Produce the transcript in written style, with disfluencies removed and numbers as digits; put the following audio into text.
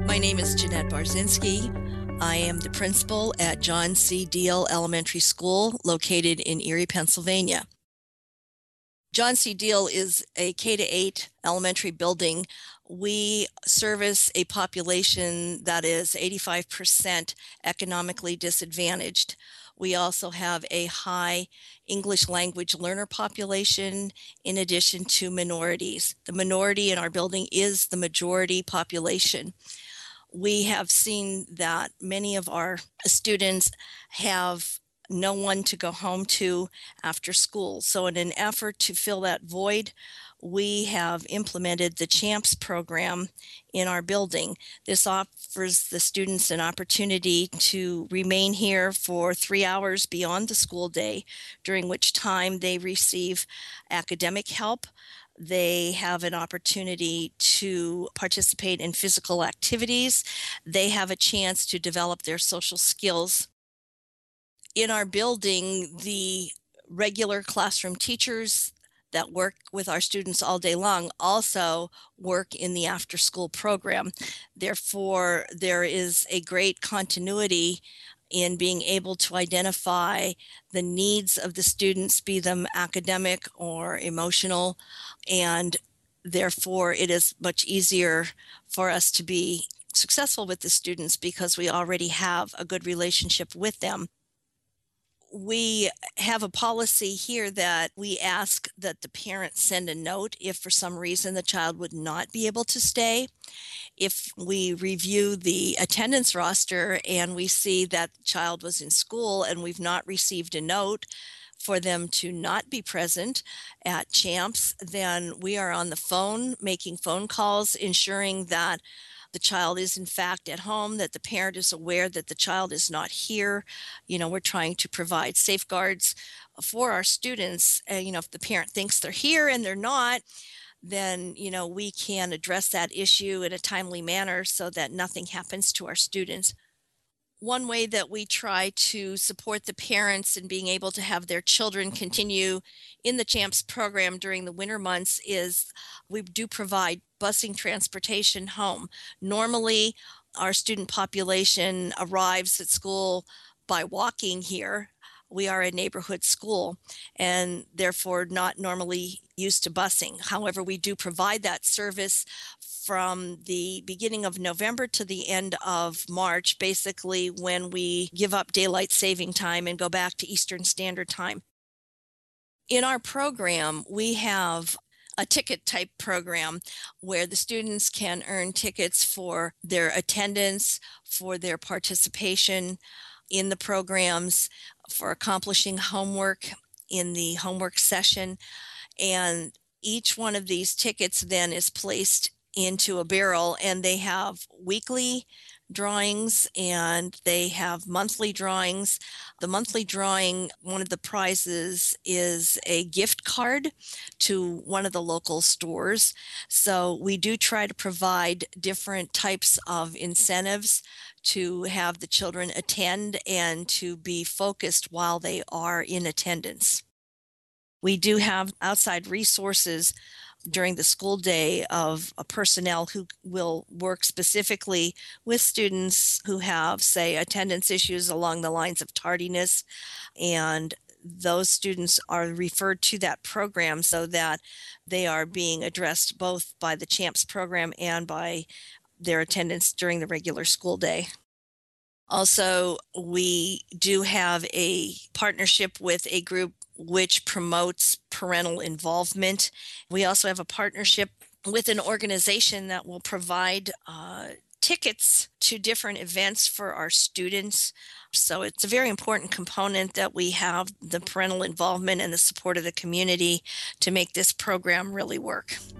My name is Jeanette Barzinski. I am the principal at John C. Deal Elementary School located in Erie, Pennsylvania. John C. Deal is a K-8 elementary building. We service a population that is 85% economically disadvantaged. We also have a high English language learner population in addition to minorities. The minority in our building is the majority population. We have seen that many of our students have no one to go home to after school. So in an effort to fill that void, we have implemented the CHAMPS program in our building. This offers the students an opportunity to remain here for 3 hours beyond the school day, during which time they receive academic help. They have an opportunity to participate in physical activities. They have a chance to develop their social skills. In our building, the regular classroom teachers that work with our students all day long also work in the after-school program. Therefore, there is a great continuity in being able to identify the needs of the students, be them academic or emotional, and therefore it is much easier for us to be successful with the students because we already have a good relationship with them. We have a policy here that we ask that the parents send a note if for some reason the child would not be able to stay. If we review the attendance roster and we see that the child was in school and we've not received a note for them to not be present at CHAMPS, then we are on the phone making phone calls, ensuring that the child is in fact at home, that the parent is aware that the child is not here. We're trying to provide safeguards for our students. If the parent thinks they're here and they're not, then, we can address that issue in a timely manner so that nothing happens to our students. One way that we try to support the parents in being able to have their children continue in the CHAMPS program during the winter months is we do provide busing transportation home. Normally, our student population arrives at school by walking here. We are a neighborhood school and therefore not normally used to busing. However, we do provide that service from the beginning of November to the end of March, basically when we give up daylight saving time and go back to Eastern Standard Time. In our program, we have a ticket type program where the students can earn tickets for their attendance, for their participation in the programs, for accomplishing homework in the homework session. And each one of these tickets then is placed into a barrel, and they have weekly drawings and they have monthly drawings. The monthly drawing, one of the prizes is a gift card to one of the local stores. So we do try to provide different types of incentives to have the children attend and to be focused while they are in attendance. We do have outside resources during the school day of a personnel who will work specifically with students who have, say, attendance issues along the lines of tardiness, and those students are referred to that program so that they are being addressed both by the CHAMPS program and by their attendance during the regular school day. Also, we do have a partnership with a group which promotes parental involvement. We also have a partnership with an organization that will provide tickets to different events for our students. So it's a very important component that we have the parental involvement and the support of the community to make this program really work.